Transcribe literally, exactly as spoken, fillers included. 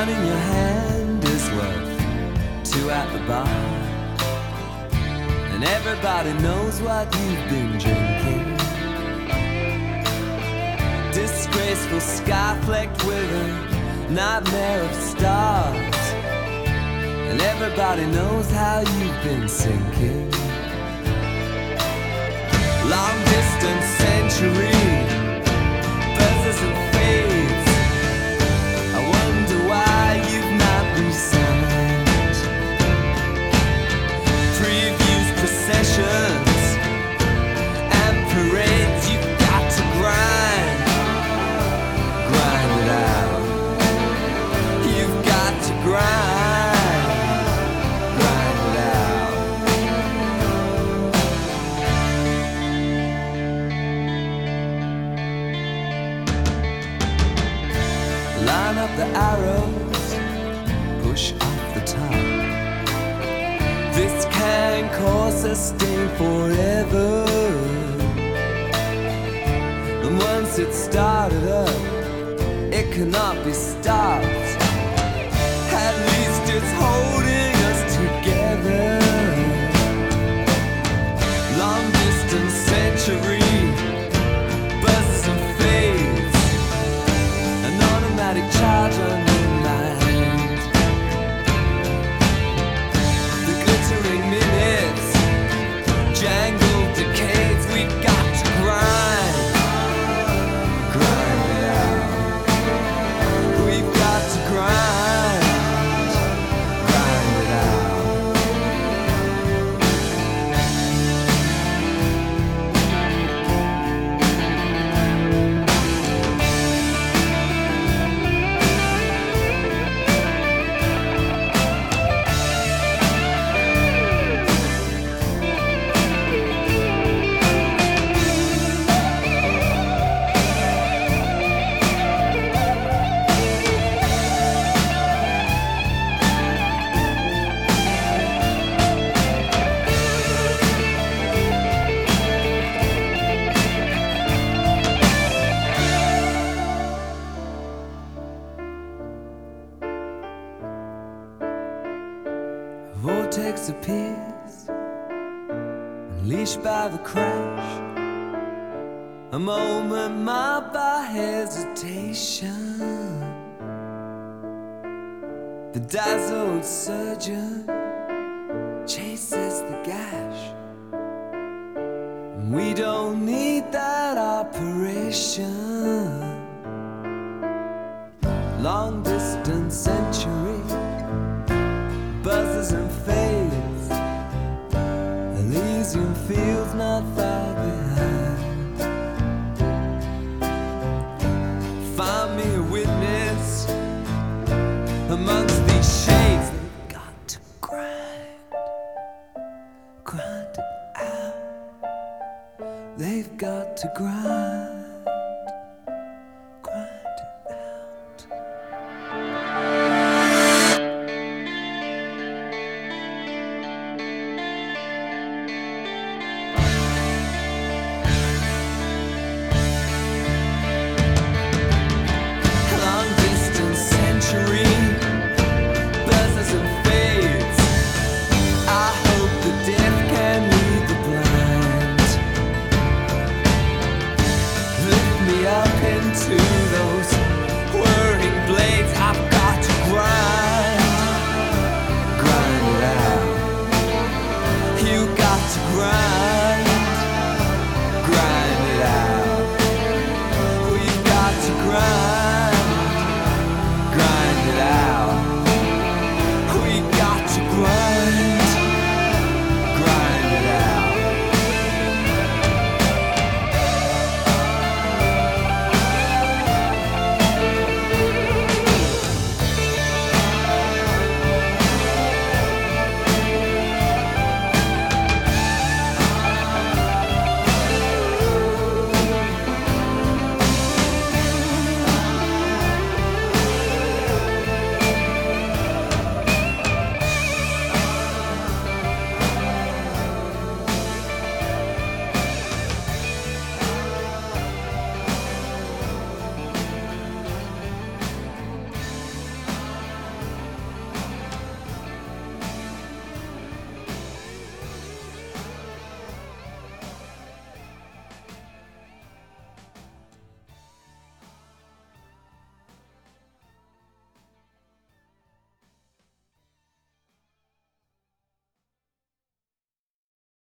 One in your hand is worth two at the bar, and everybody knows what you've been drinking. Disgraceful sky flecked with a nightmare of stars, and everybody knows how you've been sinking. Long distance century buzzes and fades. I wonder why you've not resigned. Previews, processions and parades, you've got to grind, grind it out. You've got to grind, grind it out. Line up the arrows, push off the top. This can cause a sting forever, and once it's started up, it cannot be stopped. At least it's holding us together. Long distance century buzzes and fades, an automatic charge on your mind. The glittering minutes, jangled decades, we've got to grind, grind it out. We've got to grind, grind it out. Vortex appears, unleashed by the crash. A moment marked by hesitation. The dazzled surgeon chases the gash. We don't need that operation. Long distance